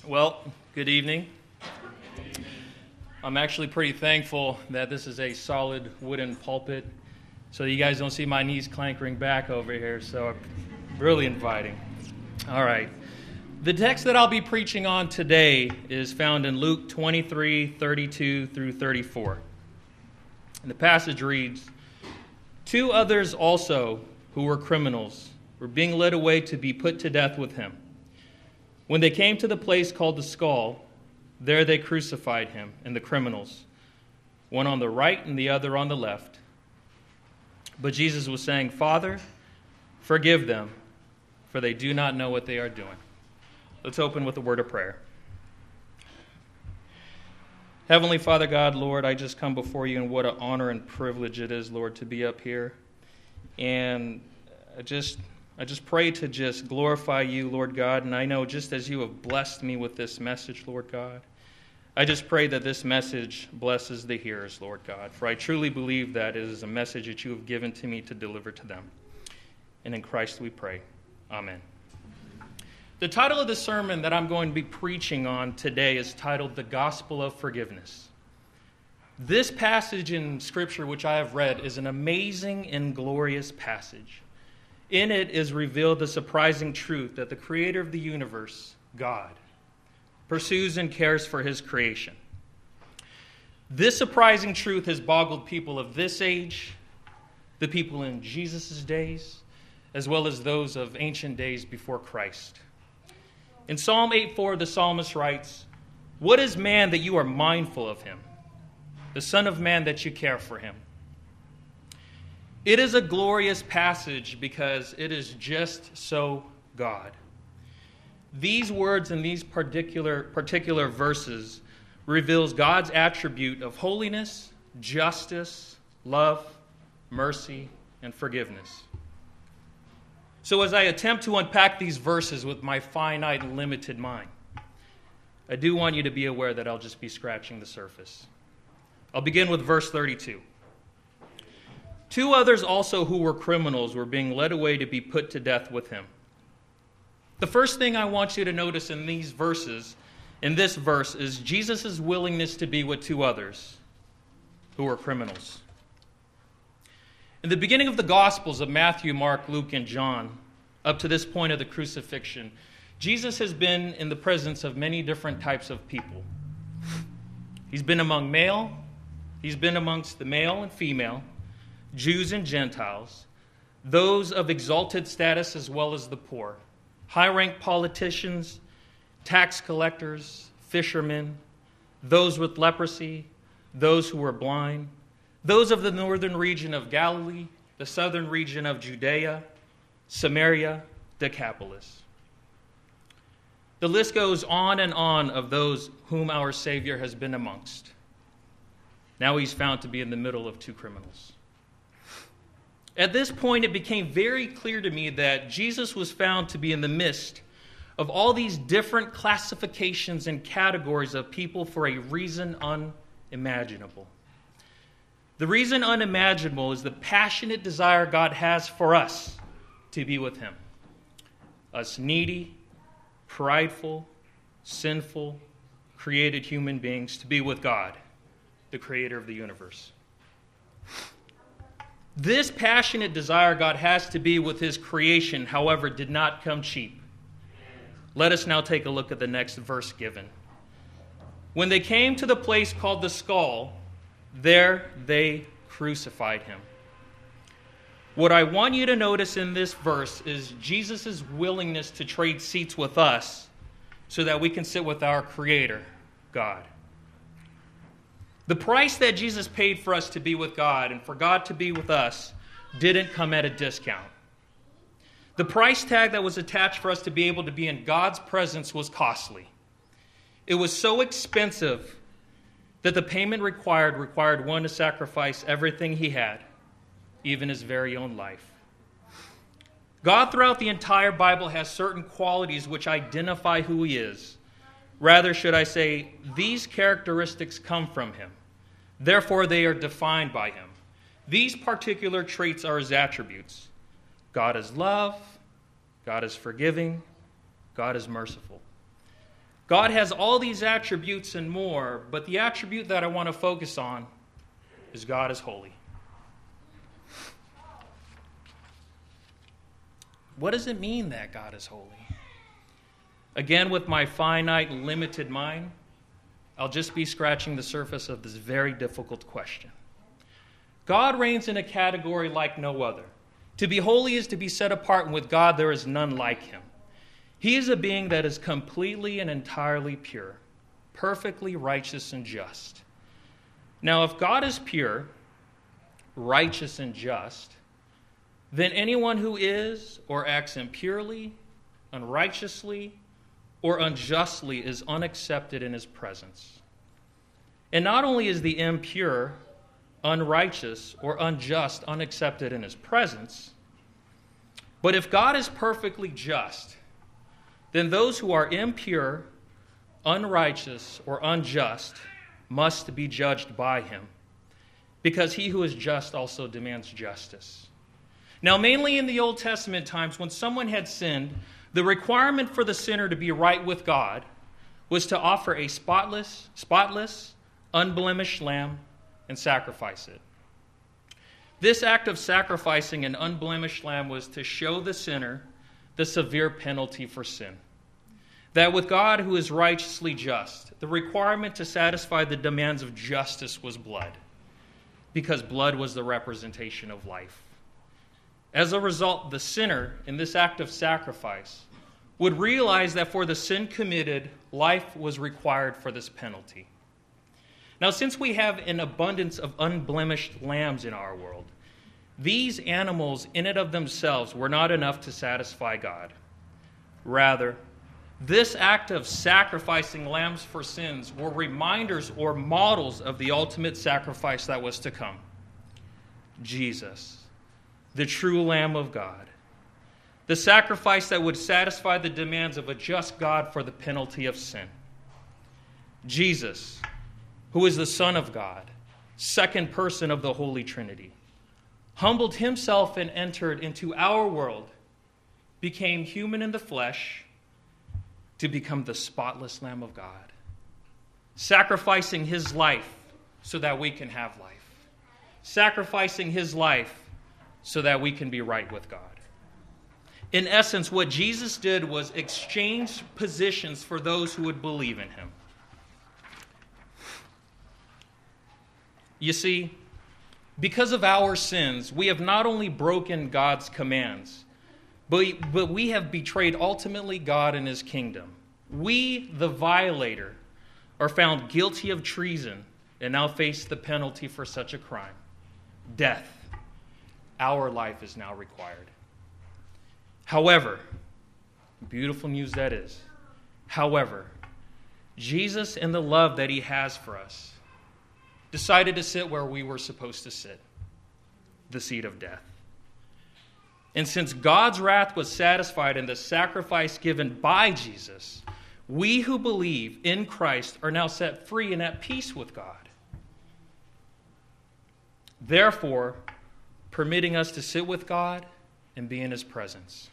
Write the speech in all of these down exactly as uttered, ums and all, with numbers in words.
Well, good evening. I'm actually pretty thankful that this is a solid wooden pulpit, so you guys don't see my knees clankering back over here, so really inviting. All right. The text that I'll be preaching on today is found in Luke twenty-three, thirty-two through thirty-four. And the passage reads, "Two others also, who were criminals, were being led away to be put to death with him. When they came to the place called the Skull, there they crucified him and the criminals, one on the right and the other on the left. But Jesus was saying, 'Father, forgive them, for they do not know what they are doing.'" Let's open with a word of prayer. Heavenly Father God, Lord, I just come before you, and what an honor and privilege it is, Lord, to be up here. And I just... I just pray to just glorify you, Lord God, and I know just as you have blessed me with this message, Lord God, I just pray that this message blesses the hearers, Lord God, for I truly believe that it is a message that you have given to me to deliver to them. And in Christ we pray. Amen. The title of the sermon that I'm going to be preaching on today is titled The Gospel of Forgiveness. This passage in Scripture which I have read is an amazing and glorious passage. In it is revealed the surprising truth that the creator of the universe, God, pursues and cares for his creation. This surprising truth has boggled people of this age, the people in Jesus' days, as well as those of ancient days before Christ. In Psalm eight four, the psalmist writes, "What is man that you are mindful of him? The Son of Man that you care for him?" It is a glorious passage because it is just so God. These words in these particular, particular verses reveals God's attribute of holiness, justice, love, mercy, and forgiveness. So as I attempt to unpack these verses with my finite and limited mind, I do want you to be aware that I'll just be scratching the surface. I'll begin with verse thirty-two. "Two others also who were criminals were being led away to be put to death with him." The first thing I want you to notice in these verses, in this verse, is Jesus' willingness to be with two others who were criminals. In the beginning of the Gospels of Matthew, Mark, Luke, and John, up to this point of the crucifixion, Jesus has been in the presence of many different types of people. He's been among male, he's been amongst the male and female, Jews and Gentiles, those of exalted status as well as the poor, high-ranked politicians, tax collectors, fishermen, those with leprosy, those who were blind, those of the northern region of Galilee, the southern region of Judea, Samaria, Decapolis. The list goes on and on of those whom our Savior has been amongst. Now he's found to be in the middle of two criminals. At this point, it became very clear to me that Jesus was found to be in the midst of all these different classifications and categories of people for a reason unimaginable. The reason unimaginable is the passionate desire God has for us to be with him. Us needy, prideful, sinful, created human beings to be with God, the creator of the universe. This passionate desire God has to be with his creation, however, did not come cheap. Let us now take a look at the next verse given. "When they came to the place called the Skull, there they crucified him." What I want you to notice in this verse is Jesus' willingness to trade seats with us so that we can sit with our Creator, God. The price that Jesus paid for us to be with God and for God to be with us didn't come at a discount. The price tag that was attached for us to be able to be in God's presence was costly. It was so expensive that the payment required required one to sacrifice everything he had, even his very own life. God throughout the entire Bible has certain qualities which identify who he is. Rather, should I say, these characteristics come from him. Therefore, they are defined by him. These particular traits are his attributes. God is love. God is forgiving. God is merciful. God has all these attributes and more, but the attribute that I want to focus on is God is holy. What does it mean that God is holy? Again, with my finite, limited mind, I'll just be scratching the surface of this very difficult question. God reigns in a category like no other. To be holy is to be set apart, and with God there is none like him. He is a being that is completely and entirely pure, perfectly righteous and just. Now, if God is pure, righteous, and just, then anyone who is or acts impurely, unrighteously, or unjustly is unaccepted in his presence. And not only is the impure, unrighteous, or unjust unaccepted in his presence, but if God is perfectly just, then those who are impure, unrighteous, or unjust must be judged by him, because he who is just also demands justice. Now, mainly in the Old Testament times, when someone had sinned, the requirement for the sinner to be right with God was to offer a spotless, spotless, unblemished lamb and sacrifice it. This act of sacrificing an unblemished lamb was to show the sinner the severe penalty for sin. That with God, who is righteously just, the requirement to satisfy the demands of justice was blood, because blood was the representation of life. As a result, the sinner, in this act of sacrifice, would realize that for the sin committed, life was required for this penalty. Now, since we have an abundance of unblemished lambs in our world, these animals in and of themselves were not enough to satisfy God. Rather, this act of sacrificing lambs for sins were reminders or models of the ultimate sacrifice that was to come. Jesus, the true Lamb of God. The sacrifice that would satisfy the demands of a just God for the penalty of sin. Jesus, who is the Son of God, second person of the Holy Trinity, humbled himself and entered into our world, became human in the flesh to become the spotless Lamb of God, sacrificing his life so that we can have life, sacrificing his life so that we can be right with God. In essence, what Jesus did was exchange positions for those who would believe in him. You see, because of our sins, we have not only broken God's commands, but, but we have betrayed ultimately God and his kingdom. We, the violator, are found guilty of treason and now face the penalty for such a crime, death. Our life is now required. However, beautiful news that is, however, Jesus, in the love that he has for us, decided to sit where we were supposed to sit, the seat of death. And since God's wrath was satisfied in the sacrifice given by Jesus, we who believe in Christ are now set free and at peace with God. Therefore, permitting us to sit with God and be in his presence.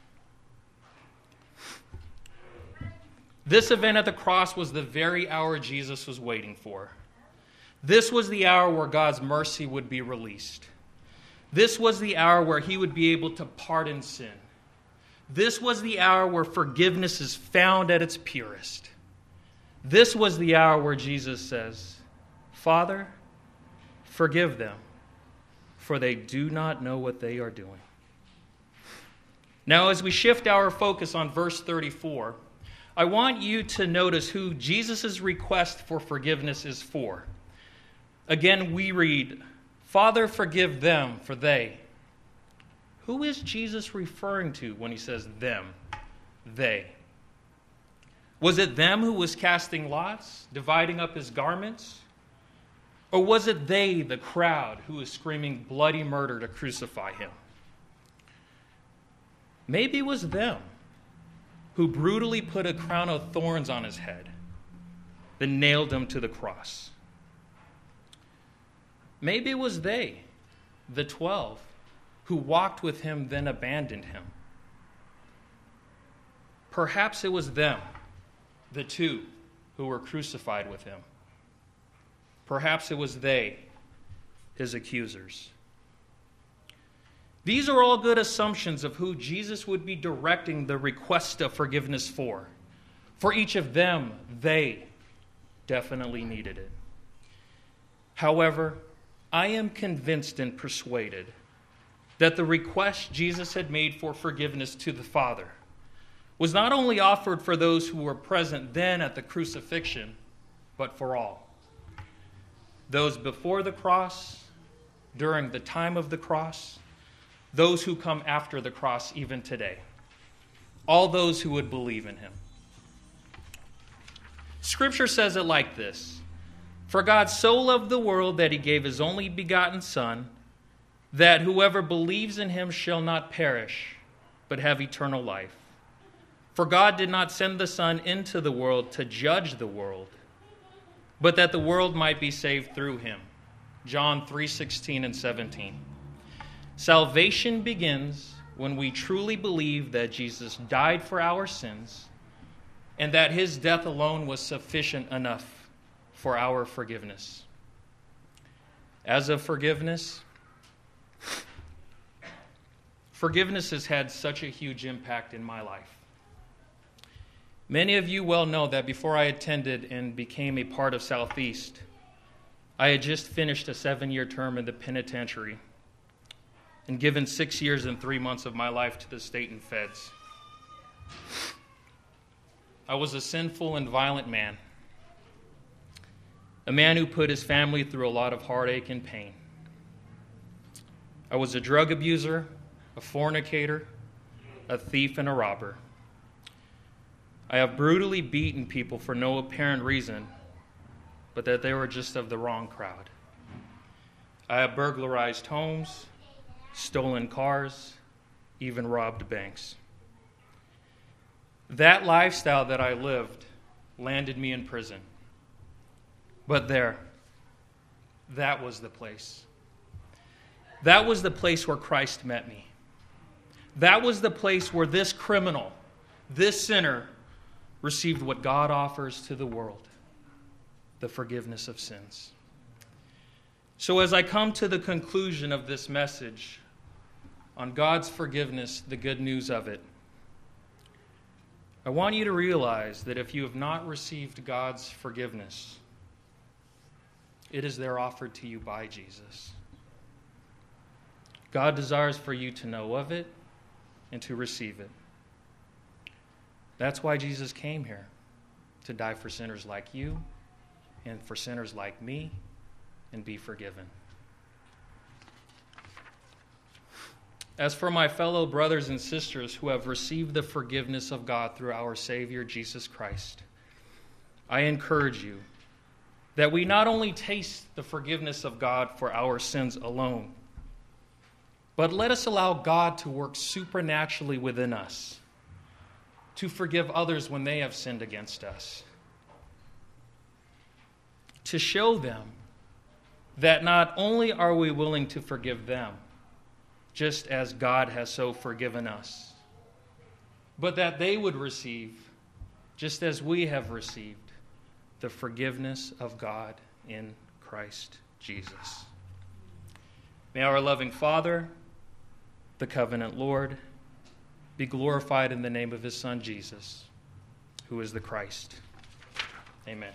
This event at the cross was the very hour Jesus was waiting for. This was the hour where God's mercy would be released. This was the hour where he would be able to pardon sin. This was the hour where forgiveness is found at its purest. This was the hour where Jesus says, "Father, forgive them, for they do not know what they are doing." Now, as we shift our focus on verse thirty-four, I want you to notice who Jesus' request for forgiveness is for. Again, we read, "Father, forgive them, for they." Who is Jesus referring to when he says them, they? Was it them who was casting lots, dividing up his garments? Or was it they, the crowd, who was screaming bloody murder to crucify him? Maybe it was them who brutally put a crown of thorns on his head, then nailed him to the cross. Maybe it was they, the twelve, who walked with him, then abandoned him. Perhaps it was them, the two, who were crucified with him. Perhaps it was they, his accusers. These are all good assumptions of who Jesus would be directing the request of forgiveness for. For each of them, they definitely needed it. However, I am convinced and persuaded that the request Jesus had made for forgiveness to the Father was not only offered for those who were present then at the crucifixion, but for all. Those before the cross, during the time of the cross, those who come after the cross even today. All those who would believe in him. Scripture says it like this: "For God so loved the world that he gave his only begotten Son, that whoever believes in him shall not perish, but have eternal life. For God did not send the Son into the world to judge the world, but that the world might be saved through him." John three sixteen and seventeen. Salvation begins when we truly believe that Jesus died for our sins and that his death alone was sufficient enough for our forgiveness. As of forgiveness, forgiveness has had such a huge impact in my life. Many of you well know that before I attended and became a part of Southeast, I had just finished a seven-year term in the penitentiary and given six years and three months of my life to the state and feds. I was a sinful and violent man, a man who put his family through a lot of heartache and pain. I was a drug abuser, a fornicator, a thief, and a robber. I have brutally beaten people for no apparent reason, but that they were just of the wrong crowd. I have burglarized homes, stolen cars, even robbed banks. That lifestyle that I lived landed me in prison. But there, that was the place. That was the place where Christ met me. That was the place where this criminal, this sinner, received what God offers to the world: the forgiveness of sins. So as I come to the conclusion of this message on God's forgiveness, the good news of it, I want you to realize that if you have not received God's forgiveness, it is there offered to you by Jesus. God desires for you to know of it and to receive it. That's why Jesus came here, to die for sinners like you and for sinners like me, and be forgiven. As for my fellow brothers and sisters who have received the forgiveness of God through our Savior Jesus Christ, I encourage you that we not only taste the forgiveness of God for our sins alone, but let us allow God to work supernaturally within us to forgive others when they have sinned against us, to show them that not only are we willing to forgive them, just as God has so forgiven us, but that they would receive, just as we have received, the forgiveness of God in Christ Jesus. May our loving Father, the covenant Lord, be glorified in the name of his Son, Jesus, who is the Christ. Amen.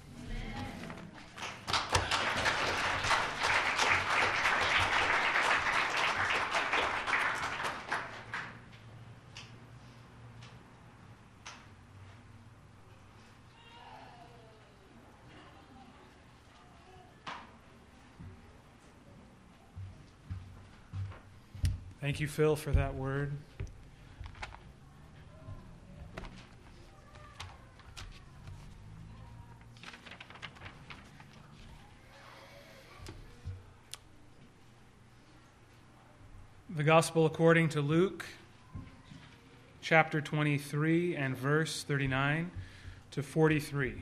Thank you, Phil, for that word. The Gospel according to Luke, chapter twenty-three and verse thirty-nine to forty-three.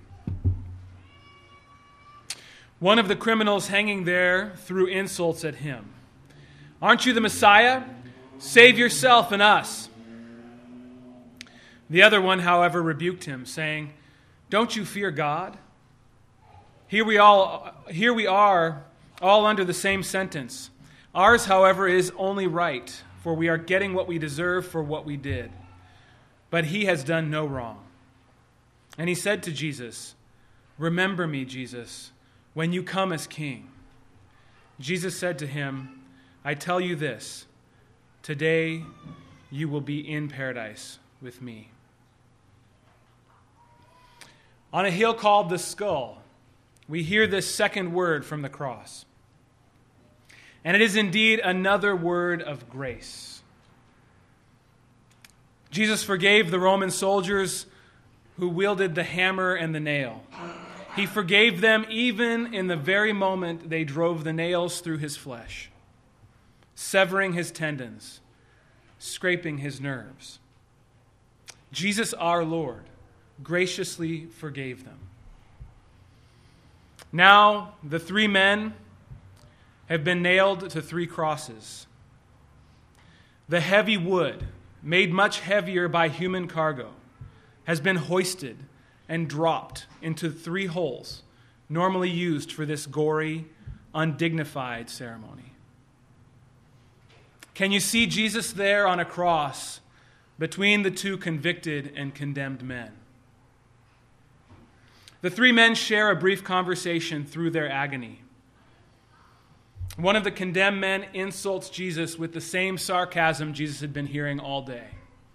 One of the criminals hanging there threw insults at him. "Aren't you the Messiah? Save yourself and us." The other one, however, rebuked him, saying, Don't you fear God? Here we all, here we are, all under the same sentence. Ours, however, is only right, for we are getting what we deserve for what we did. But he has done no wrong. And he said to Jesus, "Remember me, Jesus, when you come as king." Jesus said to him, "I tell you this, today you will be in paradise with me." On a hill called the Skull, we hear this second word from the cross. And it is indeed another word of grace. Jesus forgave the Roman soldiers who wielded the hammer and the nail. He forgave them even in the very moment they drove the nails through his flesh, severing his tendons, scraping his nerves. Jesus, our Lord, graciously forgave them. Now, the three men have been nailed to three crosses. The heavy wood, made much heavier by human cargo, has been hoisted and dropped into three holes normally used for this gory, undignified ceremony. Can you see Jesus there on a cross between the two convicted and condemned men? The three men share a brief conversation through their agony. One of the condemned men insults Jesus with the same sarcasm Jesus had been hearing all day.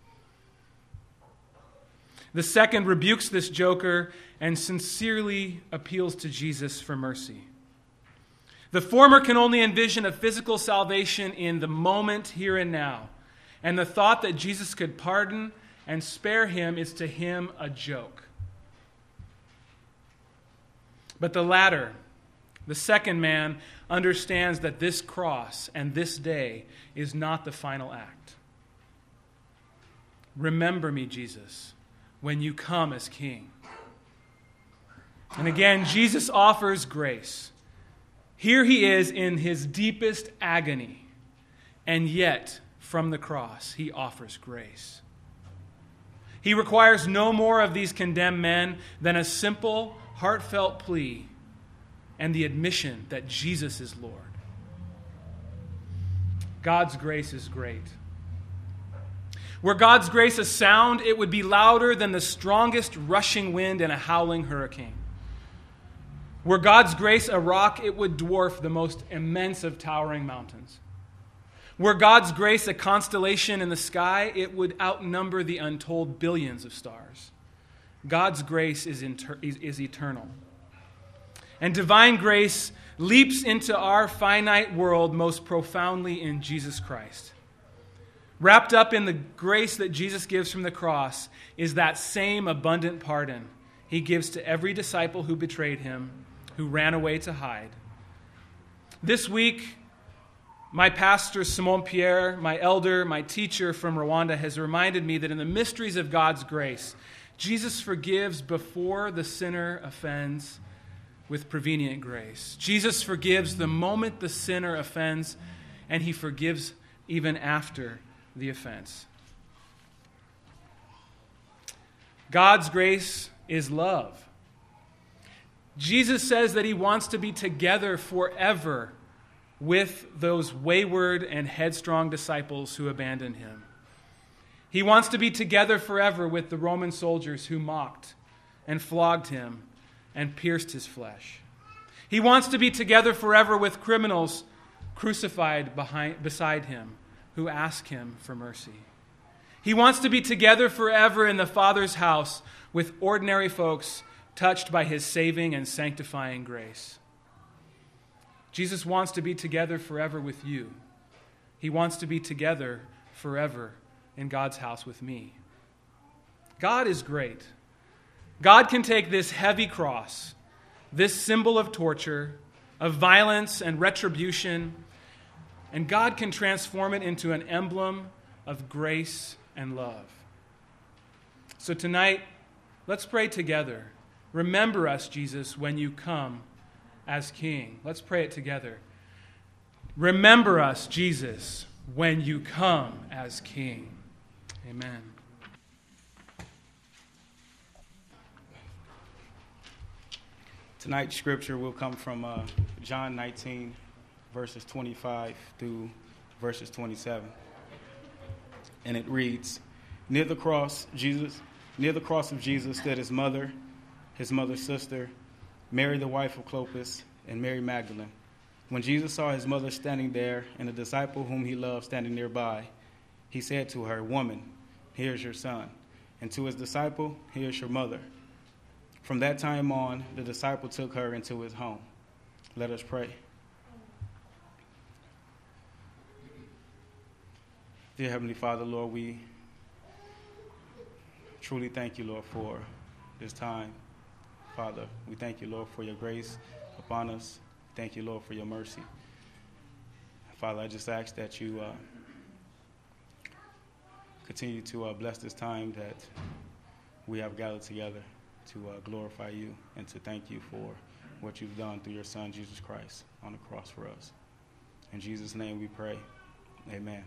The second rebukes this joker and sincerely appeals to Jesus for mercy. The former can only envision a physical salvation in the moment, here and now, and the thought that Jesus could pardon and spare him is to him a joke. But the latter, the second man, understands that this cross and this day is not the final act. Remember me, Jesus, when you come as king. And again, Jesus offers grace. Here he is in his deepest agony, and yet from the cross he offers grace. He requires no more of these condemned men than a simple, heartfelt plea and the admission that Jesus is Lord. God's grace is great. Were God's grace a sound, it would be louder than the strongest rushing wind in a howling hurricane. Were God's grace a rock, it would dwarf the most immense of towering mountains. Were God's grace a constellation in the sky, it would outnumber the untold billions of stars. God's grace is, inter- is, is eternal. And divine grace leaps into our finite world most profoundly in Jesus Christ. Wrapped up in the grace that Jesus gives from the cross is that same abundant pardon he gives to every disciple who betrayed him, who ran away to hide. This week, my pastor, Simon Pierre, my elder, my teacher from Rwanda, has reminded me that in the mysteries of God's grace, Jesus forgives before the sinner offends with prevenient grace. Jesus forgives the moment the sinner offends, and he forgives even after the offense. God's grace is love. Jesus says that he wants to be together forever with those wayward and headstrong disciples who abandoned him. He wants to be together forever with the Roman soldiers who mocked and flogged him and pierced his flesh. He wants to be together forever with criminals crucified behind, beside him who ask him for mercy. He wants to be together forever in the Father's house with ordinary folks touched by his saving and sanctifying grace. Jesus wants to be together forever with you. He wants to be together forever in God's house with me. God is great. God can take this heavy cross, this symbol of torture, of violence and retribution, and God can transform it into an emblem of grace and love. So tonight, let's pray together. Remember us, Jesus, when you come as King. Let's pray it together. Remember us, Jesus, when you come as King. Amen. Tonight's scripture will come from uh, John nineteen, verses twenty-five through verses twenty-seven. And it reads, Near the cross, Jesus, near the cross of Jesus stood his mother, his mother's sister, Mary the wife of Clopas, and Mary Magdalene. When Jesus saw his mother standing there and a disciple whom he loved standing nearby, he said to her, Woman, here is your son. And to his disciple, here is your mother. From that time on, the disciple took her into his home. Let us pray. Dear Heavenly Father, Lord, we truly thank you, Lord, for this time. Father, we thank you, Lord, for your grace upon us. Thank you, Lord, for your mercy. Father, I just ask that you uh, continue to uh, bless this time that we have gathered together to uh, glorify you and to thank you for what you've done through your Son, Jesus Christ, on the cross for us. In Jesus' name we pray. Amen.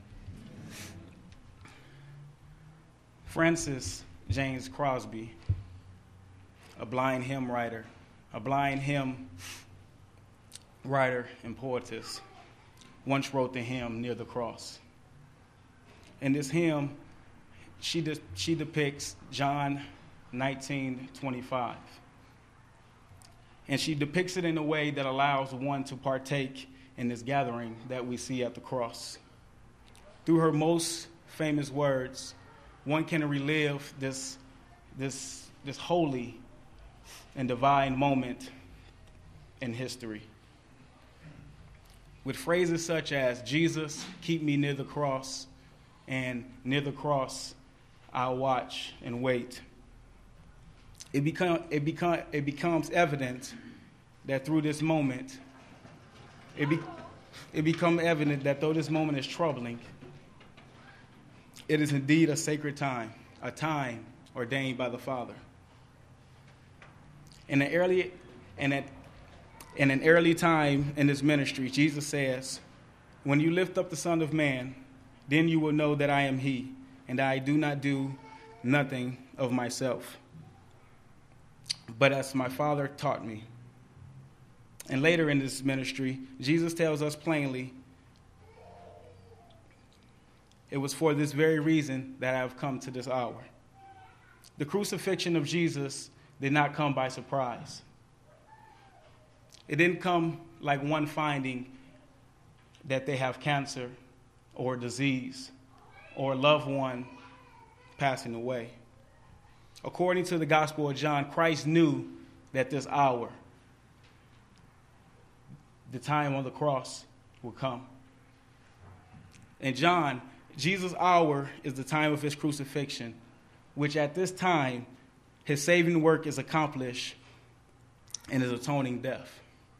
Francis James Crosby, a blind hymn writer, a blind hymn writer and poetess, once wrote the hymn Near the Cross. In this hymn, she de- she depicts John nineteen twenty-five. And she depicts it in a way that allows one to partake in this gathering that we see at the cross. Through her most famous words, one can relive this, this, this holy and divine moment in history. With phrases such as, Jesus, keep me near the cross, and near the cross, I'll watch and wait. It, become, it, become, it becomes evident that through this moment, it, be, it becomes evident that though this moment is troubling, it is indeed a sacred time, a time ordained by the Father. In an early, in, a, in an early time in this ministry, Jesus says, when you lift up the Son of Man, then you will know that I am he, and I do not do nothing of myself, but as my Father taught me. And later in this ministry, Jesus tells us plainly, it was for this very reason that I have come to this hour. The crucifixion of Jesus did not come by surprise. It didn't come like one finding that they have cancer or disease or a loved one passing away. According to the Gospel of John, Christ knew that this hour, the time on the cross, would come. In John, Jesus' hour is the time of his crucifixion, which at this time, his saving work is accomplished in his atoning death.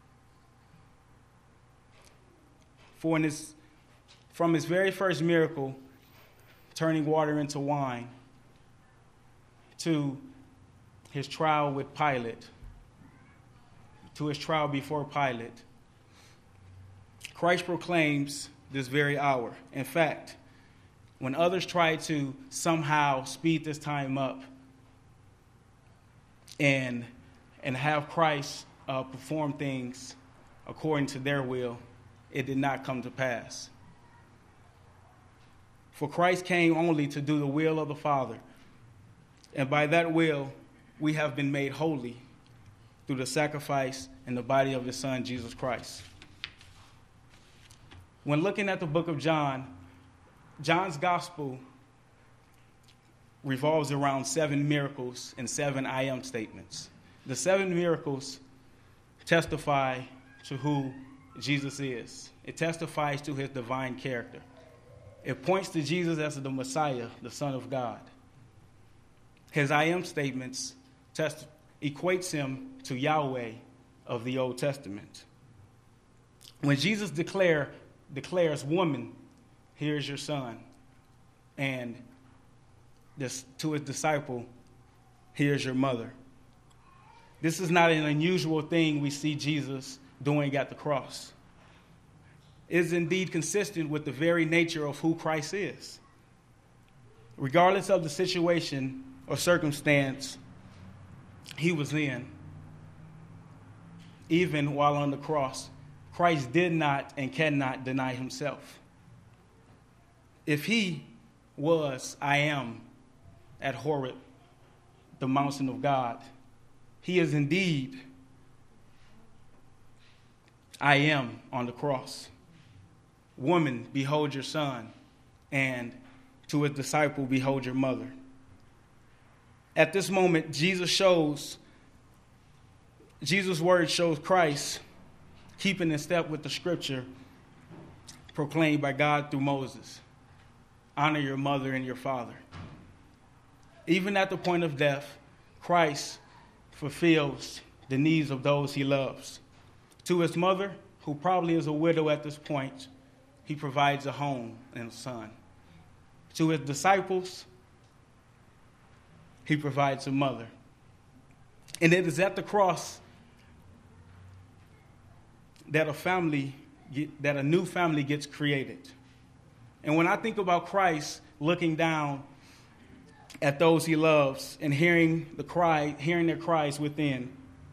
For in his, from his very first miracle, turning water into wine, to his trial with Pilate, to his trial before Pilate, Christ proclaims this very hour. In fact, when others try to somehow speed this time up and, and have Christ uh, perform things according to their will, it did not come to pass. For Christ came only to do the will of the Father. And by that will, we have been made holy through the sacrifice in the body of his Son, Jesus Christ. When looking at the book of John, John's gospel revolves around seven miracles and seven I am statements. The seven miracles testify to who Jesus is. It testifies to his divine character. It points to Jesus as the Messiah, the Son of God. His I am statements test, equates him to Yahweh of the Old Testament. When Jesus declare, declares, woman, here is your son, and this, to his disciple, here is your mother. This is not an unusual thing we see Jesus doing at the cross. It is indeed consistent with the very nature of who Christ is. Regardless of the situation or circumstance he was in, even while on the cross, Christ did not and cannot deny himself. If he was, I am, at Horeb, the mountain of God, he is indeed, I am, on the cross. Woman, behold your son, and to his disciple, behold your mother. At this moment, Jesus shows, Jesus' word shows Christ keeping in step with the scripture proclaimed by God through Moses. Honor your mother and your father. Even at the point of death, Christ fulfills the needs of those he loves. To his mother, who probably is a widow at this point, he provides a home and a son. To his disciples, he provides a mother. And it is at the cross that a family, that a new family gets created. And when I think about Christ looking down at those he loves and hearing the cry, hearing their cries within,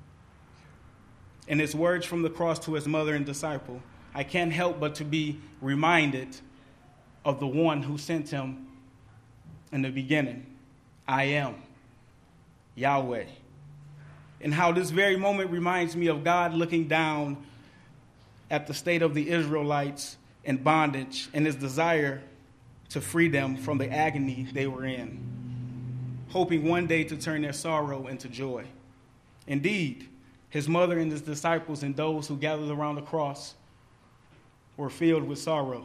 and his words from the cross to his mother and disciple, I can't help but to be reminded of the one who sent him in the beginning. I am Yahweh. And how this very moment reminds me of God looking down at the state of the Israelites in bondage and his desire to free them from the agony they were in, hoping one day to turn their sorrow into joy. Indeed, his mother and his disciples and those who gathered around the cross were filled with sorrow.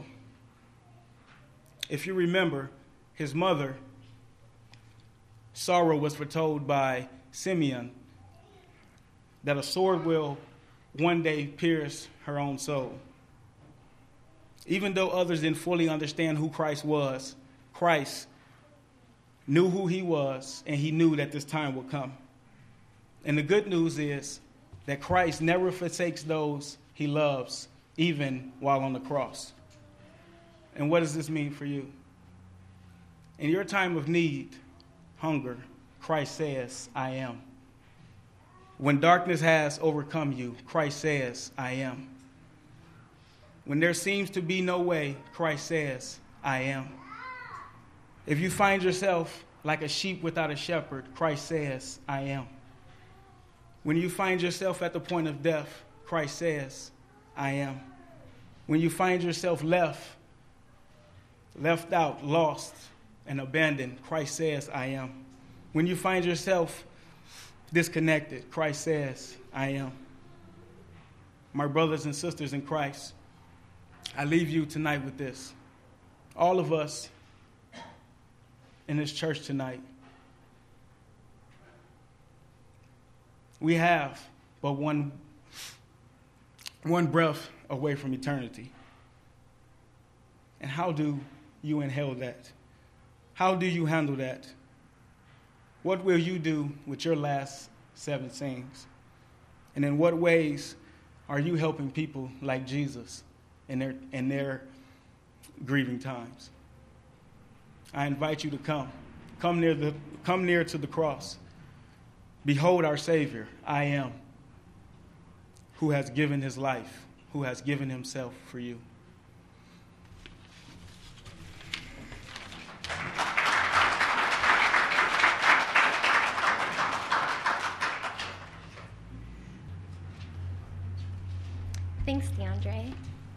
If you remember, his mother, sorrow was foretold by Simeon that a sword will one day pierce her own soul. Even though others didn't fully understand who Christ was, Christ knew who he was, and he knew that this time would come. And the good news is that Christ never forsakes those he loves, even while on the cross. And what does this mean for you? In your time of need, hunger, Christ says, I am. When darkness has overcome you, Christ says, I am. When there seems to be no way, Christ says, I am. If you find yourself like a sheep without a shepherd, Christ says, I am. When you find yourself at the point of death, Christ says, I am. When you find yourself left, left out, lost, and abandoned, Christ says, I am. When you find yourself disconnected, Christ says, I am. My brothers and sisters in Christ, I leave you tonight with this. All of us in this church tonight, we have but one, one breath away from eternity. And how do you inhale that? How do you handle that? What will you do with your last seven sayings? And in what ways are you helping people like Jesus in their, in their grieving times? I invite you to come. Come near, the, come near to the cross. Behold our Savior, I am, who has given his life, who has given himself for you. Thanks, DeAndre.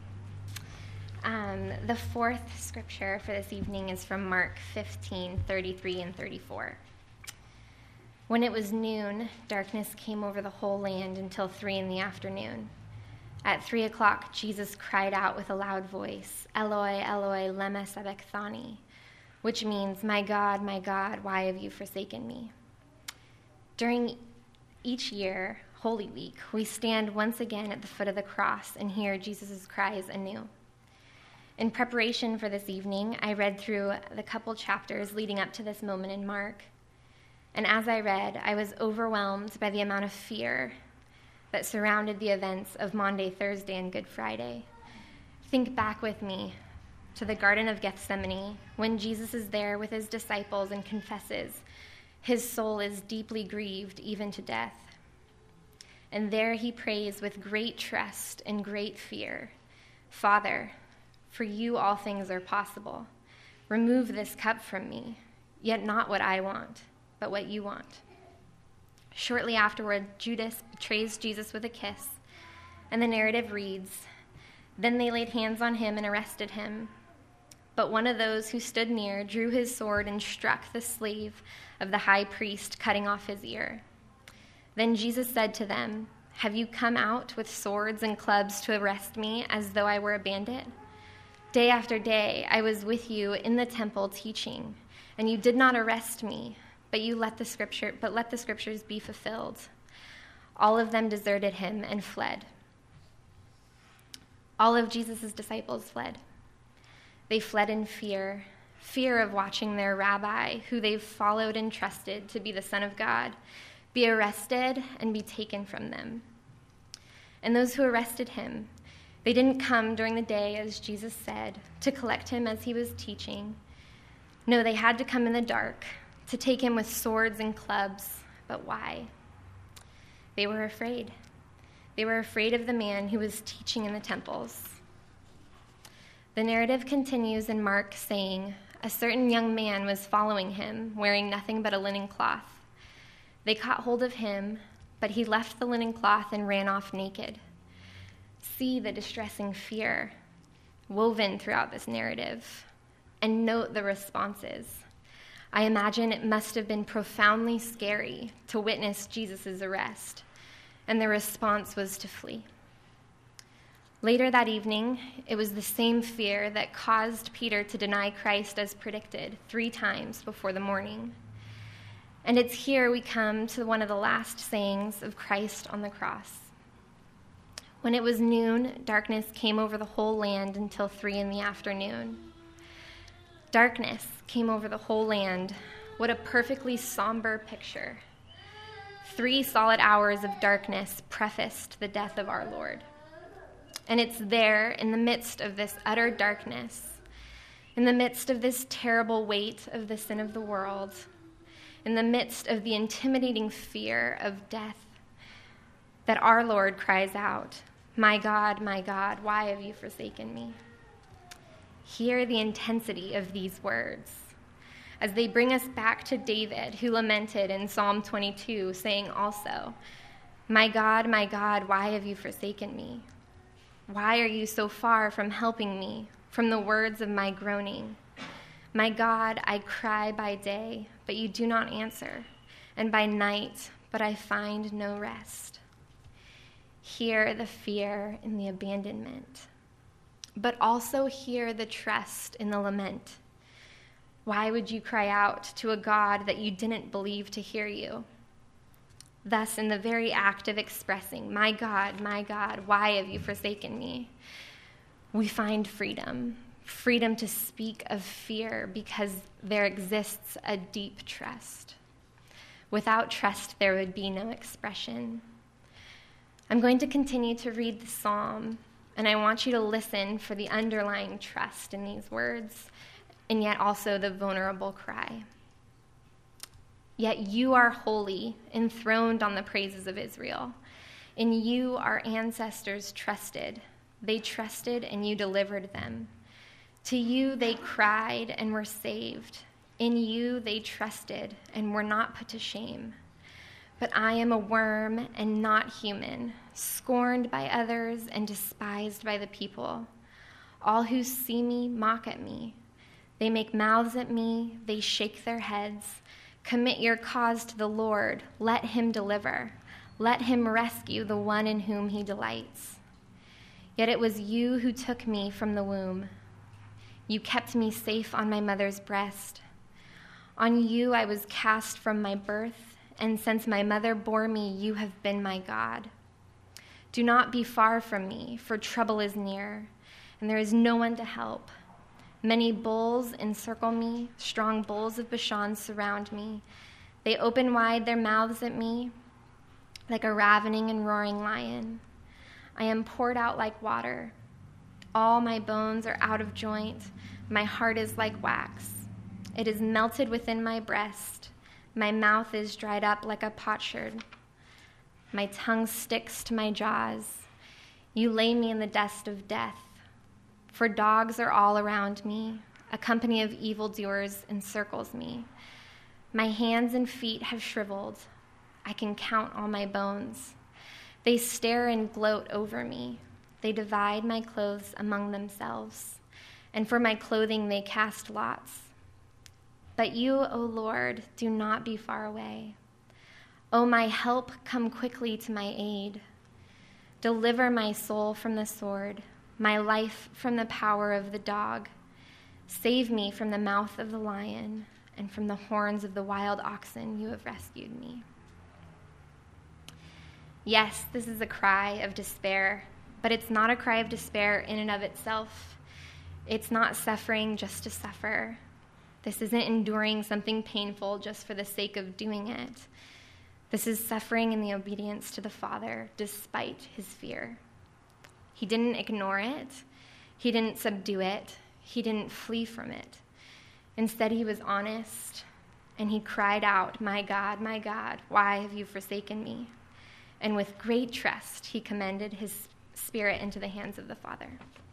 Um, the fourth scripture for this evening is from Mark fifteen, thirty-three and thirty-four. When it was noon, darkness came over the whole land until three in the afternoon. At three o'clock, Jesus cried out with a loud voice, Eloi, Eloi, lema sabachthani, which means, my God, my God, why have you forsaken me? During each year, Holy Week, we stand once again at the foot of the cross and hear Jesus' cries anew. In preparation for this evening, I read through the couple chapters leading up to this moment in Mark. And as I read, I was overwhelmed by the amount of fear that surrounded the events of Maundy, Thursday, and Good Friday. Think back with me to the Garden of Gethsemane, when Jesus is there with his disciples and confesses, his soul is deeply grieved, even to death. And there he prays with great trust and great fear, "Father, for you all things are possible. Remove this cup from me, yet not what I want, but what you want." Shortly afterward, Judas betrays Jesus with a kiss, and the narrative reads, "Then they laid hands on him and arrested him. But one of those who stood near drew his sword and struck the slave of the high priest, cutting off his ear. Then Jesus said to them, 'Have you come out with swords and clubs to arrest me as though I were a bandit? Day after day I was with you in the temple teaching, and you did not arrest me, but you let the scripture but let the scriptures be fulfilled.' All of them deserted him and fled." All of Jesus' disciples fled. They fled in fear, fear of watching their rabbi, who they've followed and trusted to be the Son of God, be arrested and be taken from them. And those who arrested him, they didn't come during the day, as Jesus said, to collect him as he was teaching. No, they had to come in the dark, to take him with swords and clubs. But why? They were afraid. They were afraid of the man who was teaching in the temples. The narrative continues in Mark saying, "A certain young man was following him, wearing nothing but a linen cloth. They caught hold of him, but he left the linen cloth and ran off naked." See the distressing fear woven throughout this narrative, and note the responses. I imagine it must have been profoundly scary to witness Jesus' arrest, and the response was to flee. Later that evening, it was the same fear that caused Peter to deny Christ as predicted three times before the morning. And it's here we come to one of the last sayings of Christ on the cross. "When it was noon, darkness came over the whole land until three in the afternoon." Darkness came over the whole land. What a perfectly somber picture. Three solid hours of darkness prefaced the death of our Lord. And it's there, in the midst of this utter darkness, in the midst of this terrible weight of the sin of the world, in the midst of the intimidating fear of death, that our Lord cries out, "My God, my God, why have you forsaken me?" Hear the intensity of these words as they bring us back to David, who lamented in Psalm twenty-two, saying also, "My God, my God, why have you forsaken me? Why are you so far from helping me, from the words of my groaning? My God, I cry by day, but you do not answer, and by night, but I find no rest." Hear the fear in the abandonment, but also hear the trust in the lament. Why would you cry out to a God that you didn't believe to hear you? Thus, in the very act of expressing, "My God, my God, why have you forsaken me?" we find freedom, freedom to speak of fear because there exists a deep trust. Without trust, there would be no expression. I'm going to continue to read the psalm, and I want you to listen for the underlying trust in these words, and yet also the vulnerable cry. "Yet you are holy, enthroned on the praises of Israel. In you our ancestors trusted. They trusted and you delivered them. To you they cried and were saved. In you they trusted and were not put to shame. But I am a worm and not human, scorned by others and despised by the people. All who see me mock at me. They make mouths at me, they shake their heads. Commit your cause to the Lord. Let him deliver. Let him rescue the one in whom he delights. Yet it was you who took me from the womb. You kept me safe on my mother's breast. On you I was cast from my birth, and since my mother bore me, you have been my God. Do not be far from me, for trouble is near, and there is no one to help. Many bulls encircle me, strong bulls of Bashan surround me. They open wide their mouths at me like a ravening and roaring lion. I am poured out like water. All my bones are out of joint. My heart is like wax. It is melted within my breast. My mouth is dried up like a potsherd. My tongue sticks to my jaws. You lay me in the dust of death. For dogs are all around me. A company of evildoers encircles me. My hands and feet have shriveled. I can count all my bones. They stare and gloat over me. They divide my clothes among themselves, and for my clothing they cast lots. But you, O Lord, do not be far away. O my help, come quickly to my aid. Deliver my soul from the sword, my life from the power of the dog. Save me from the mouth of the lion, and from the horns of the wild oxen you have rescued me. Yes, this is a cry of despair, but it's not a cry of despair in and of itself. It's not suffering just to suffer. This isn't enduring something painful just for the sake of doing it. This is suffering in the obedience to the Father despite his fear. He didn't ignore it. He didn't subdue it. He didn't flee from it. Instead, he was honest, and he cried out, "My God, my God, why have you forsaken me?" And with great trust, he commended his spirit into the hands of the Father.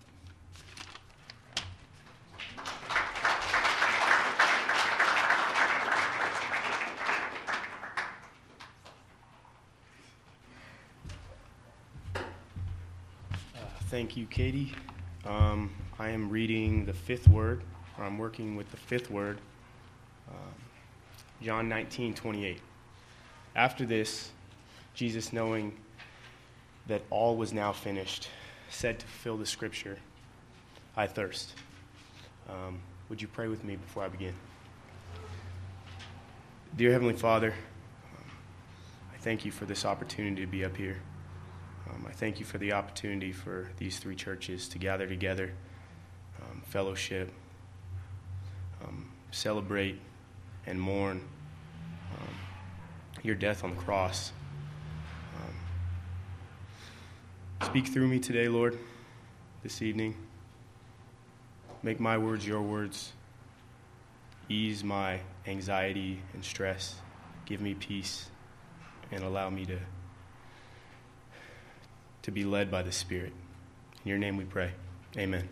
Thank you, Katie. Um, I am reading the fifth word, or I'm working with the fifth word, um, John nineteen twenty-eight. After this, Jesus, knowing that all was now finished, said to fulfill the scripture, "I thirst." Um, would you pray with me before I begin? Dear Heavenly Father, um, I thank you for this opportunity to be up here. Um, I thank you for the opportunity for these three churches to gather together, um, fellowship, um, celebrate, and mourn um, your death on the cross. Um, speak through me today, Lord, this evening. Make my words your words. Ease my anxiety and stress. Give me peace and allow me to to be led by the Spirit. In your name we pray. Amen.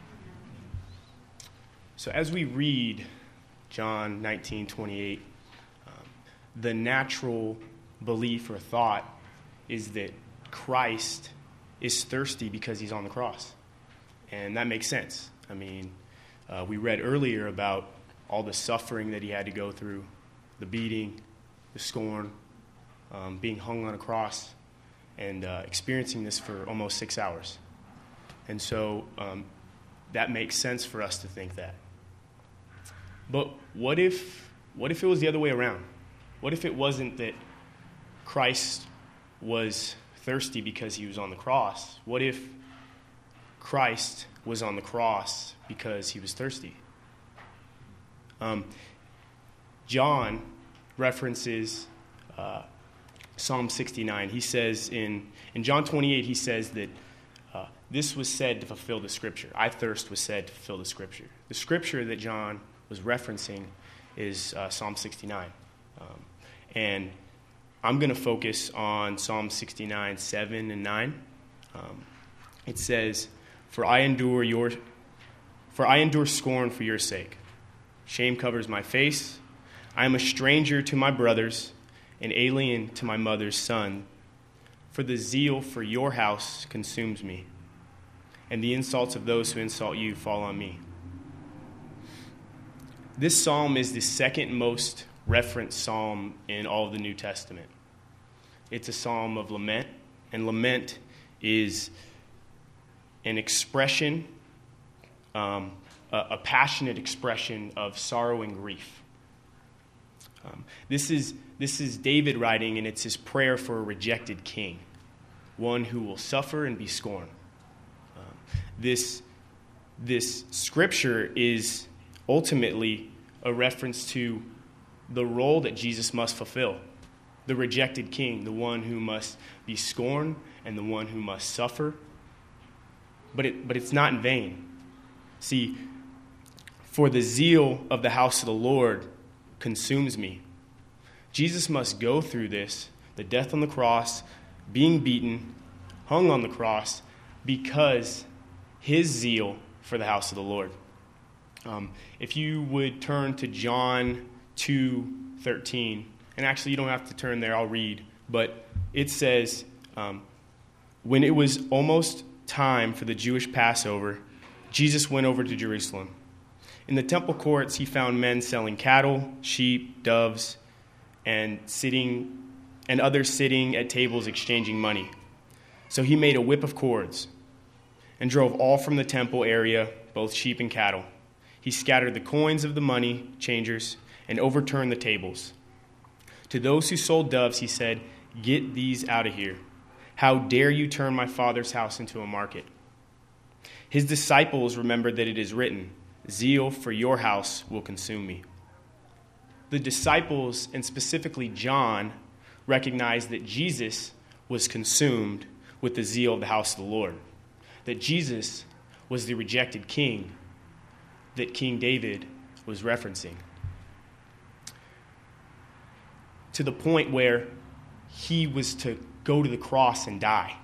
So as we read John nineteen twenty-eight, um, the natural belief or thought is that Christ is thirsty because he's on the cross. And that makes sense. I mean, uh, we read earlier about all the suffering that he had to go through, the beating, the scorn, um, being hung on a cross, and uh, experiencing this for almost six hours. And so um, that makes sense for us to think that. But what if what if it was the other way around? What if it wasn't that Christ was thirsty because he was on the cross? What if Christ was on the cross because he was thirsty? Um, John references uh, Psalm sixty-nine. He says in, in John twenty-eight, he says that uh, this was said to fulfill the scripture. I thirst was said to fulfill the scripture. The scripture that John was referencing is uh, Psalm sixty-nine. Um, and I'm going to focus on Psalm sixty-nine, seven and nine. Um, it says, For I endure your, for I endure scorn for your sake. Shame covers my face. I am a stranger to my brothers, an alien to my mother's son. For the zeal for your house consumes me, and the insults of those who insult you fall on me. This psalm is the second most referenced psalm in all of the New Testament. It's a psalm of lament, and lament is an expression, um, a, a passionate expression of sorrow and grief. Um, this is this is David writing, and it's his prayer for a rejected king, one who will suffer and be scorned. Um, this this scripture is ultimately a reference to the role that Jesus must fulfill, the rejected king, the one who must be scorned and the one who must suffer. But it but it's not in vain. See, for the zeal of the house of the Lord consumes me. Jesus must go through this the death on the cross, being beaten, hung on the cross, because his zeal for the house of the Lord. Um, if you would turn to John two thirteen, and actually you don't have to turn there, I'll read, but it says, um, when it was almost time for the Jewish Passover, Jesus went over to Jerusalem. In the temple courts, he found men selling cattle, sheep, doves, and sitting, and others sitting at tables exchanging money. So he made a whip of cords and drove all from the temple area, both sheep and cattle. He scattered the coins of the money changers and overturned the tables. To those who sold doves, he said, "Get these out of here. How dare you turn my Father's house into a market?" His disciples remembered that it is written, "Zeal for your house will consume me." The disciples, and specifically John, recognized that Jesus was consumed with the zeal of the house of the Lord, that Jesus was the rejected king that King David was referencing, to the point where he was to go to the cross and die.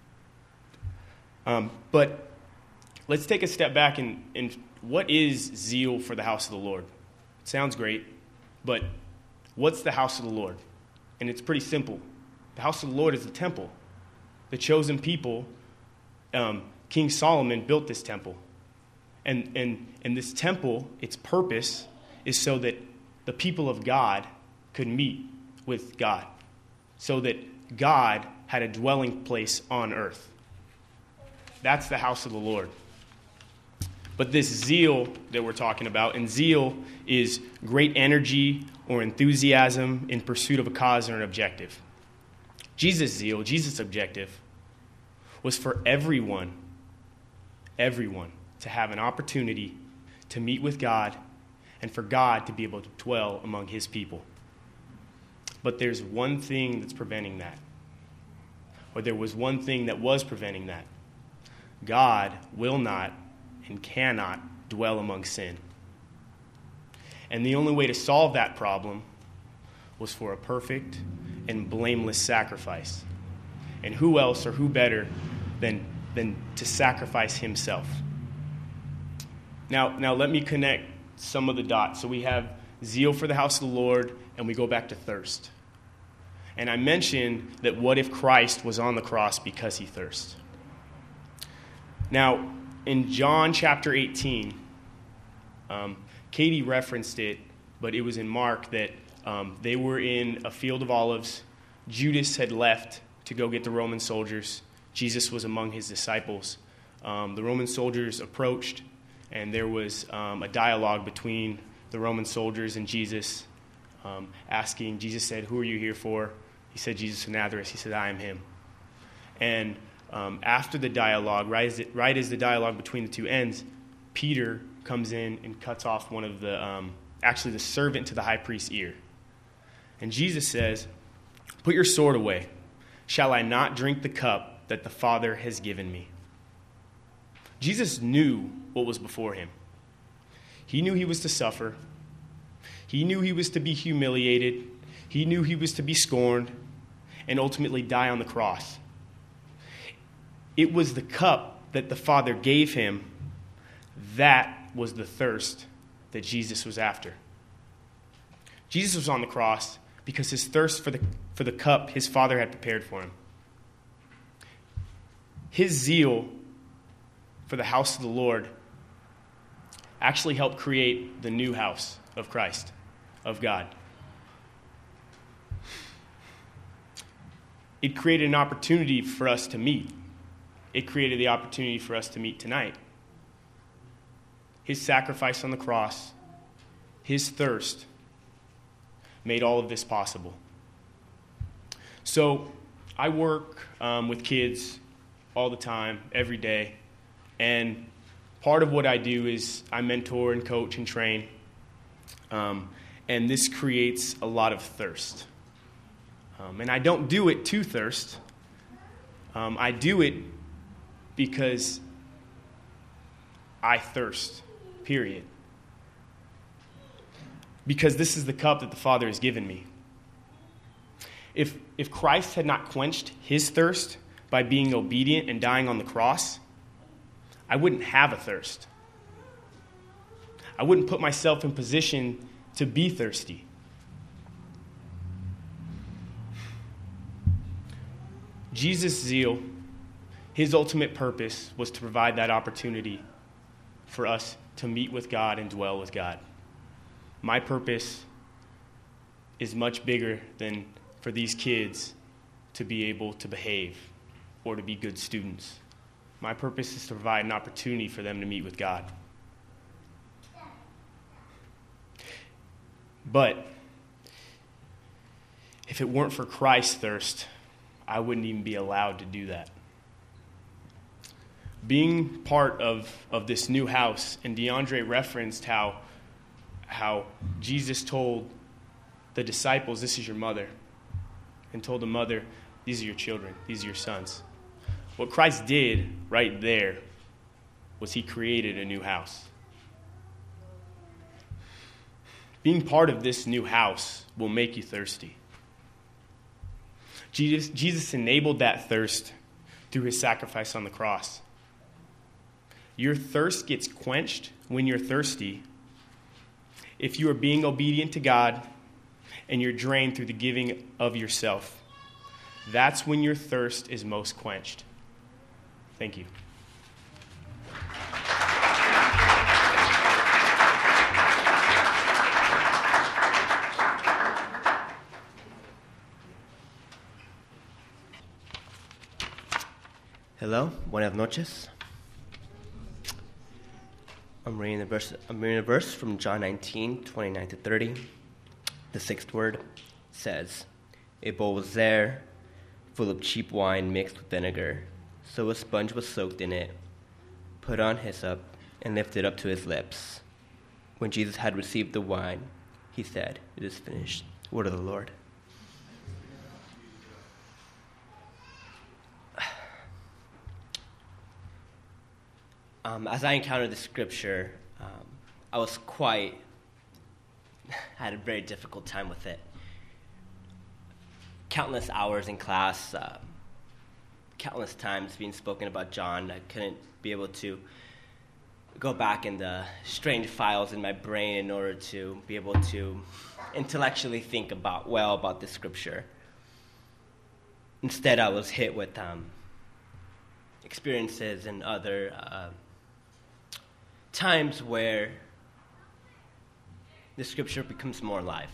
Um, but let's take a step back and, and what is zeal for the house of the Lord? It sounds great, but what's the house of the Lord? And it's pretty simple. The house of the Lord is the temple. The chosen people, um, King Solomon built this temple. And, and, and this temple, its purpose is so that the people of God could meet with God, so that God had a dwelling place on earth. That's the house of the Lord. But this zeal that we're talking about, and zeal is great energy or enthusiasm in pursuit of a cause or an objective. Jesus' zeal, Jesus' objective, was for everyone, everyone, to have an opportunity to meet with God and for God to be able to dwell among his people. But there's one thing that's preventing that. Or there was one thing that was preventing that. God will not and cannot dwell among sin. And the only way to solve that problem was for a perfect and blameless sacrifice. And who else or who better than, than to sacrifice himself? Now, now let me connect some of the dots. So we have zeal for the house of the Lord, and we go back to thirst. And I mentioned that what if Christ was on the cross because he thirsts? Now, in John chapter eighteen, um, Katie referenced it, but it was in Mark that um, they were in a field of olives. Judas had left to go get the Roman soldiers. Jesus was among his disciples. Um, the Roman soldiers approached, and there was um, a dialogue between the Roman soldiers and Jesus, um, asking, Jesus said, "Who are you here for?" He said, "Jesus of Nazareth." He said, "I am him." And um, after the dialogue, right as, it, right as the dialogue between the two ends, Peter comes in and cuts off one of the, um, actually the servant to the high priest's ear. And Jesus says, "Put your sword away. Shall I not drink the cup that the Father has given me?" Jesus knew what was before him. He knew he was to suffer. He knew he was to be humiliated. He knew he was to be scorned and ultimately die on the cross. It was the cup that the Father gave him. That was the thirst that Jesus was after. Jesus was on the cross because his thirst for the, for the cup his Father had prepared for him. His zeal for the house of the Lord actually helped create the new house of Christ, of God. It created an opportunity for us to meet. It created the opportunity for us to meet tonight. His sacrifice on the cross, his thirst, made all of this possible. So I work um, with kids all the time, every day, and part of what I do is I mentor and coach and train, um, and this creates a lot of thirst. Um, and I don't do it to thirst. Um, I do it because I thirst, period. Because this is the cup that the Father has given me. If, if Christ had not quenched his thirst by being obedient and dying on the cross, I wouldn't have a thirst. I wouldn't put myself in position to be thirsty. Jesus' zeal, his ultimate purpose was to provide that opportunity for us to meet with God and dwell with God. My purpose is much bigger than for these kids to be able to behave or to be good students. My purpose is to provide an opportunity for them to meet with God. But if it weren't for Christ's thirst, I wouldn't even be allowed to do that. Being part of, of this new house, and DeAndre referenced how, how Jesus told the disciples, this is your mother, and told the mother, these are your children, these are your sons. What Christ did right there was he created a new house. Being part of this new house will make you thirsty. Jesus, Jesus enabled that thirst through his sacrifice on the cross. Your thirst gets quenched when you're thirsty if you are being obedient to God and you're drained through the giving of yourself. That's when your thirst is most quenched. Thank you. Hello, buenas noches. I'm reading the verse. I'm reading a verse from John nineteen, twenty-nine to thirty. The sixth word says, "A bowl was there, full of cheap wine mixed with vinegar. So a sponge was soaked in it, put on hyssop, and lifted up to his lips. When Jesus had received the wine, he said, 'It is finished.'" Word of the Lord. Um, as I encountered the scripture, um, I was quite, I had a very difficult time with it. Countless hours in class, uh, countless times being spoken about John, I couldn't be able to go back in the strange files in my brain in order to be able to intellectually think about, well, about this scripture. Instead, I was hit with um, experiences and other uh, times where the scripture becomes more alive.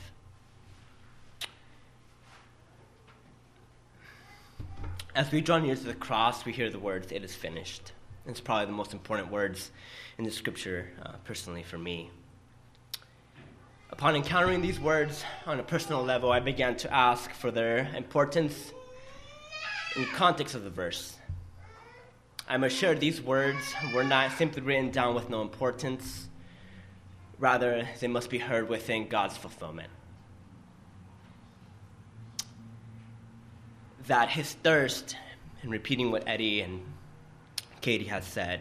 As we draw near to the cross, we hear the words, "It is finished." It's probably the most important words in the scripture, uh, personally for me. Upon encountering these words on a personal level, I began to ask for their importance in context of the verse. I'm assured these words were not simply written down with no importance. Rather, they must be heard within God's fulfillment. That his thirst, and repeating what Eddie and Katie has said,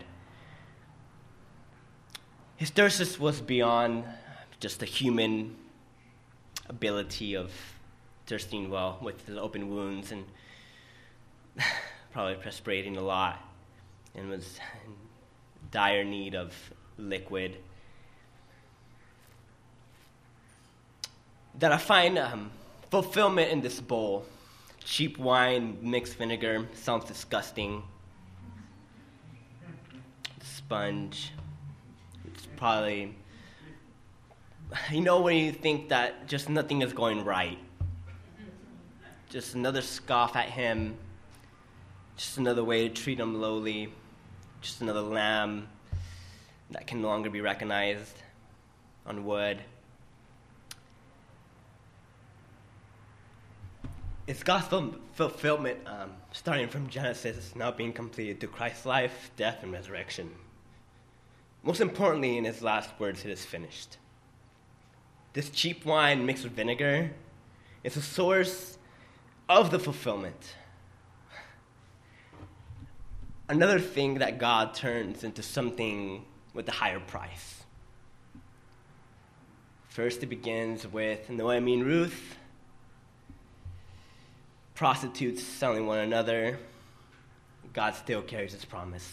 his thirst was beyond just the human ability of thirsting well with his open wounds and probably perspiring a lot, and was in dire need of liquid. That I find um, fulfillment in this bowl. Cheap wine, mixed vinegar, sounds disgusting. Sponge, it's probably, you know when you think that just nothing is going right. Just another scoff at him. Just another way to treat him lowly. Just another lamb that can no longer be recognized on wood. It's God's fulfillment, um, starting from Genesis, now being completed through Christ's life, death, and resurrection. Most importantly, in his last words, "It is finished." This cheap wine mixed with vinegar is a source of the fulfillment. Another thing that God turns into something with a higher price. First, it begins with Noemi and Ruth. prostitutes selling one another, God still carries his promise.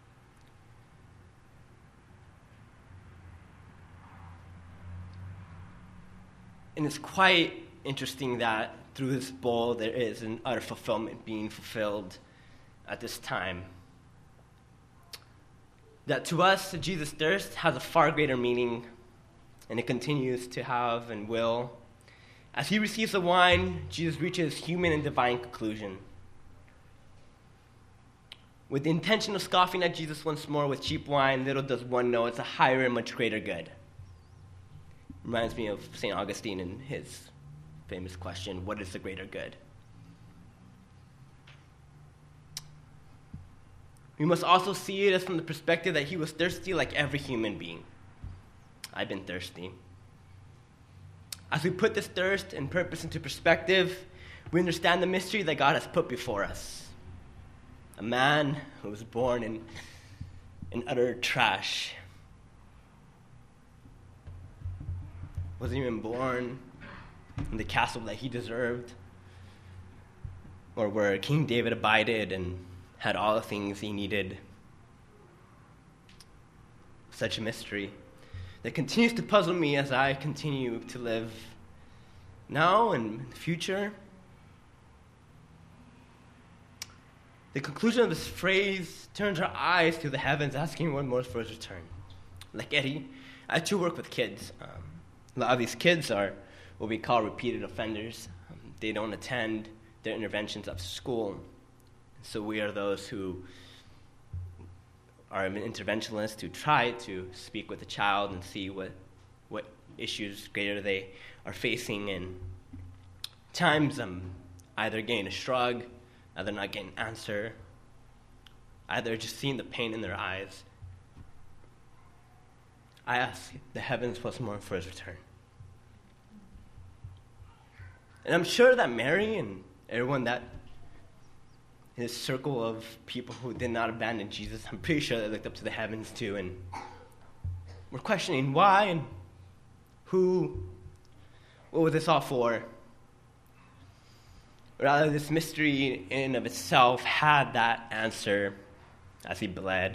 And it's quite interesting that through this bowl there is an utter fulfillment being fulfilled at this time. That to us, Jesus' thirst has a far greater meaning, and it continues to have and will. As he receives the wine, Jesus reaches human and divine conclusion. With the intention of scoffing at Jesus once more with cheap wine, little does one know it's a higher and much greater good. Reminds me of Saint Augustine and his famous question, what is the greater good? We must also see it as from the perspective that he was thirsty like every human being. I've been thirsty. As we put this thirst and purpose into perspective, we understand the mystery that God has put before us. A man who was born in, in utter trash. Wasn't even born in the castle that he deserved, or where King David abided and had all the things he needed. Such a mystery that continues to puzzle me as I continue to live now and in the future. The conclusion of this phrase turns our eyes to the heavens, asking one more for his return. Like Eddie, I too work with kids. Um, a lot of these kids are what we call repeated offenders. Um, they don't attend their interventions after school. So we are those who are interventionists who try to speak with the child and see what what issues greater they are facing, and times um, either getting a shrug, either not getting an answer, either just seeing the pain in their eyes. I ask the heavens once more for his return. And I'm sure that Mary and everyone that his circle of people who did not abandon Jesus, I'm pretty sure they looked up to the heavens too, and were questioning why and who, what was this all for? Rather, this mystery in and of itself had that answer as he bled.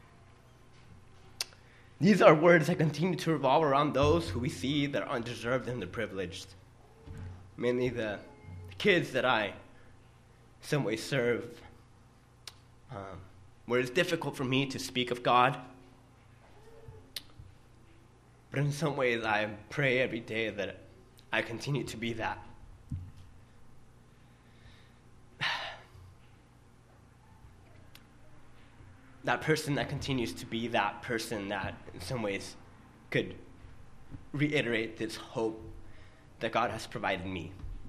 These are words that continue to revolve around those who we see that are undeserved and underprivileged. Mainly the kids that I, in some way, serve. Um, where it's difficult for me to speak of God. But in some ways, I pray every day that I continue to be that. That person that continues to be that person that in some ways could reiterate this hope that God has provided me.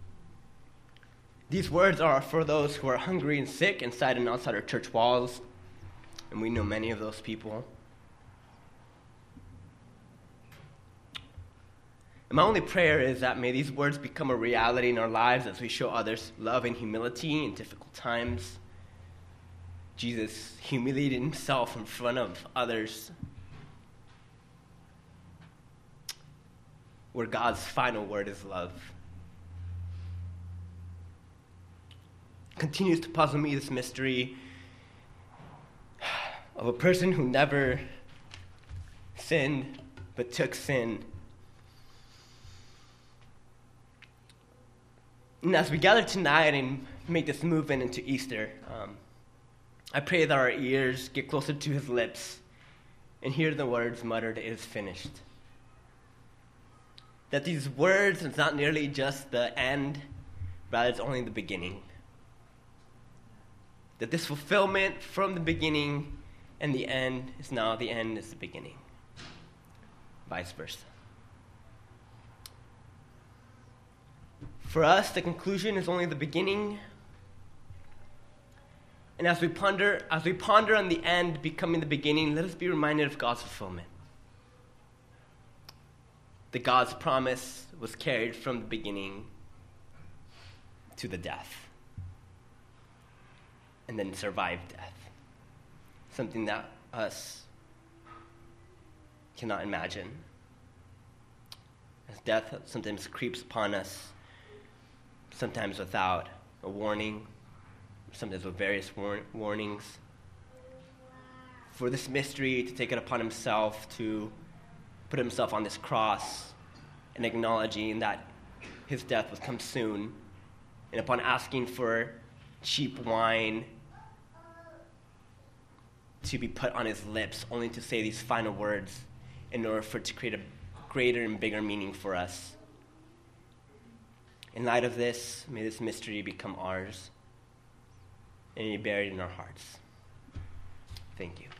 These words are for those who are hungry and sick inside and outside our church walls, and we know many of those people. And my only prayer is that may these words become a reality in our lives as we show others love and humility in difficult times. Jesus humiliated himself in front of others, where God's final word is love. Continues to puzzle me this mystery of a person who never sinned but took sin. And as we gather tonight and make this movement into Easter, um, I pray that our ears get closer to his lips and hear the words muttered, "It is finished." That these words is not nearly just the end, rather it's only the beginning. That this fulfillment from the beginning and the end is now the end is the beginning. Vice versa. For us, the conclusion is only the beginning. And as we ponder, as we ponder on the end becoming the beginning, let us be reminded of God's fulfillment. That God's promise was carried from the beginning to the death. And then survived death. Something that us cannot imagine. As death sometimes creeps upon us, sometimes without a warning, sometimes with various war- warnings. For this mystery to take it upon himself to put himself on this cross and acknowledging that his death would come soon. And upon asking for cheap wine to be put on his lips, only to say these final words in order for it to create a greater and bigger meaning for us. In light of this, may this mystery become ours and be buried in our hearts. Thank you.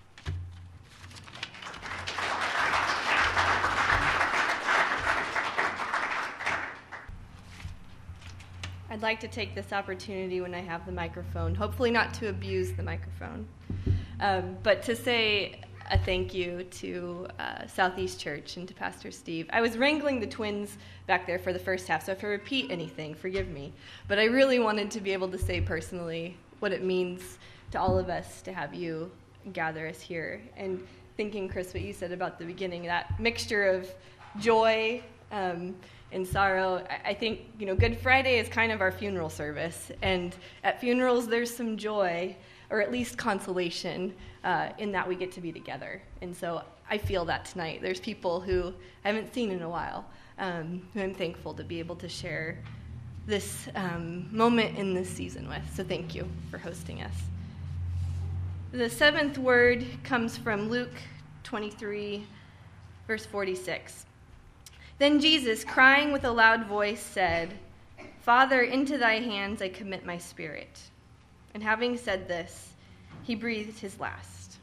I'd like to take this opportunity when I have the microphone, hopefully not to abuse the microphone, um, but to say a thank you to uh, Southeast Church and to Pastor Steve. I was wrangling the twins back there for the first half, so if I repeat anything, forgive me. But I really wanted to be able to say personally what it means to all of us to have you gather us here. And thinking, Chris, what you said about the beginning, that mixture of joy um, and sorrow. I, I think, you know, Good Friday is kind of our funeral service. And at funerals, there's some joy, or at least consolation, uh, in that we get to be together. And so I feel that tonight. There's people who I haven't seen in a while, um, who I'm thankful to be able to share this um, moment in this season with. So thank you for hosting us. The seventh word comes from Luke twenty-three, verse forty-six. Then Jesus, crying with a loud voice, said, "Father, into thy hands I commit my spirit." And having said this, he breathed his last.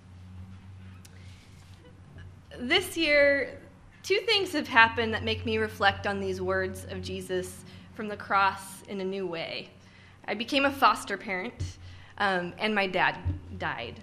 This year, two things have happened that make me reflect on these words of Jesus from the cross in a new way. I became a foster parent, um, and my dad died.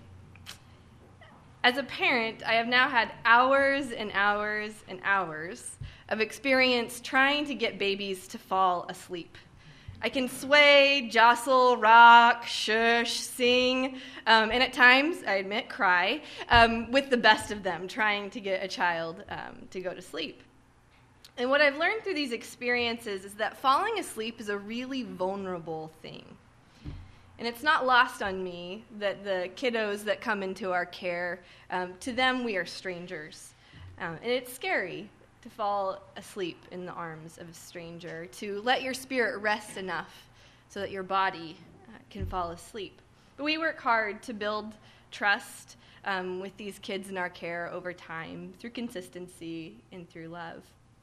As a parent, I have now had hours and hours and hours of experience trying to get babies to fall asleep. I can sway, jostle, rock, shush, sing, um, and at times, I admit, cry, um, with the best of them, trying to get a child um, to go to sleep. And what I've learned through these experiences is that falling asleep is a really vulnerable thing. And it's not lost on me that the kiddos that come into our care, um, to them we are strangers. Um, and it's scary to fall asleep in the arms of a stranger, to let your spirit rest enough so that your body uh, can fall asleep. But we work hard to build trust um, with these kids in our care over time, through consistency and through love.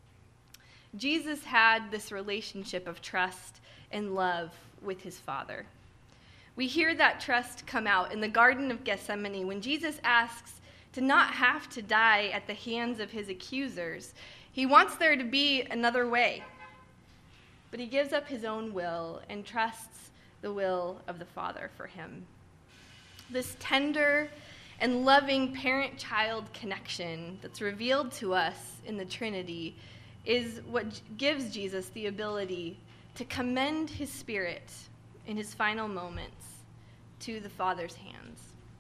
Jesus had this relationship of trust and love with his Father. We hear that trust come out in the Garden of Gethsemane when Jesus asks to not have to die at the hands of his accusers. He wants there to be another way. But he gives up his own will and trusts the will of the Father for him. This tender and loving parent-child connection that's revealed to us in the Trinity is what gives Jesus the ability to commend his Spirit in his final moments to the Father's hands.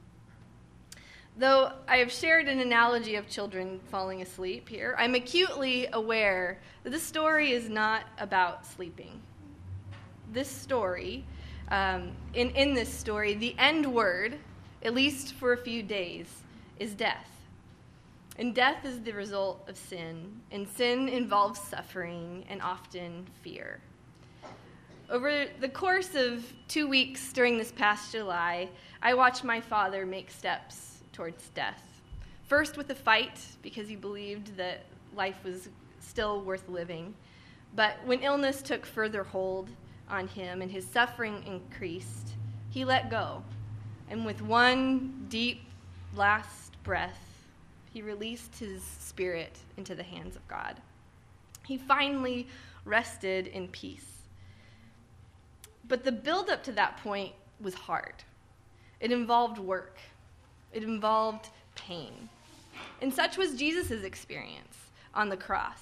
Though I have shared an analogy of children falling asleep here, I'm acutely aware that this story is not about sleeping. This story, um, in, in this story, the end word, at least for a few days, is death. And death is the result of sin, and sin involves suffering and often fear. Over the course of two weeks during this past July, I watched my father make steps towards death. First with a fight, because he believed that life was still worth living. But when illness took further hold on him and his suffering increased, he let go. And with one deep last breath, he released his spirit into the hands of God. He finally rested in peace. But the build-up to that point was hard. It involved work. It involved pain. And such was Jesus' experience on the cross.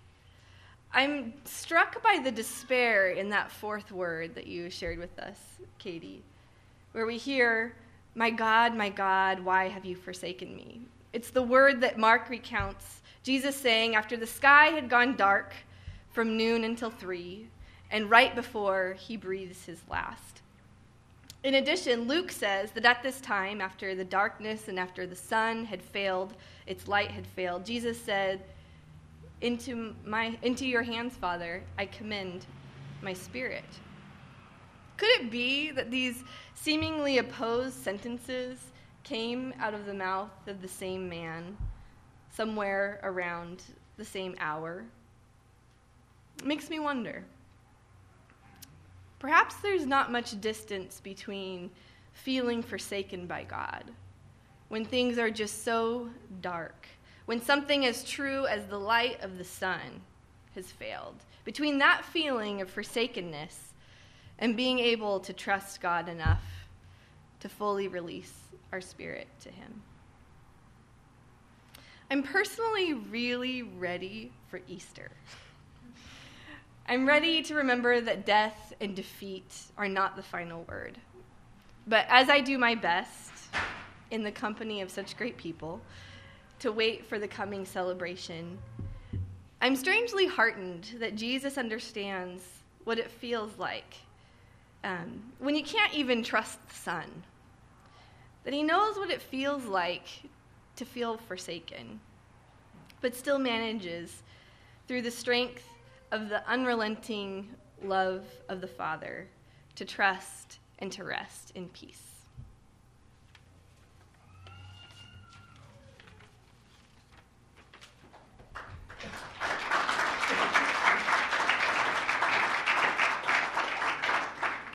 I'm struck by the despair in that fourth word that you shared with us, Katie, where we hear, "My God, my God, why have you forsaken me?" It's the word that Mark recounts Jesus saying after the sky had gone dark from noon until three, and right before he breathes his last. In addition, Luke says that at this time, after the darkness and after the sun had failed, its light had failed, Jesus said, Into my into your hands, Father, I commend my spirit. Could it be that these seemingly opposed sentences came out of the mouth of the same man, somewhere around the same hour? It makes me wonder. Perhaps there's not much distance between feeling forsaken by God, when things are just so dark, when something as true as the light of the sun has failed, between that feeling of forsakenness and being able to trust God enough to fully release our spirit to him. I'm personally really ready for Easter. I'm ready to remember that death and defeat are not the final word. But as I do my best, in the company of such great people, to wait for the coming celebration, I'm strangely heartened that Jesus understands what it feels like um, when you can't even trust the sun, that he knows what it feels like to feel forsaken, but still manages, through the strength of the unrelenting love of the Father, to trust and to rest in peace.